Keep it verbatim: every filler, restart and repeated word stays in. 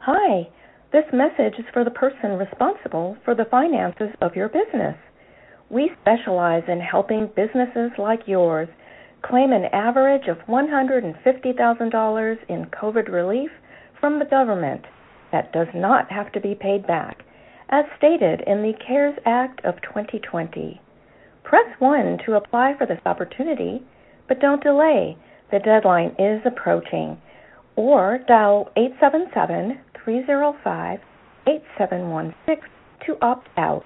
Hi, this message is for the person responsible for the finances of your business. We specialize in helping businesses like yours claim an average of one hundred fifty thousand dollars in COVID relief from the government that does not have to be paid back, as stated in the CARES Act of twenty twenty. Press one to apply for this opportunity, but don't delay. The deadline is approaching. Or dial eight seven seven, three zero five, eight seven one six to opt out.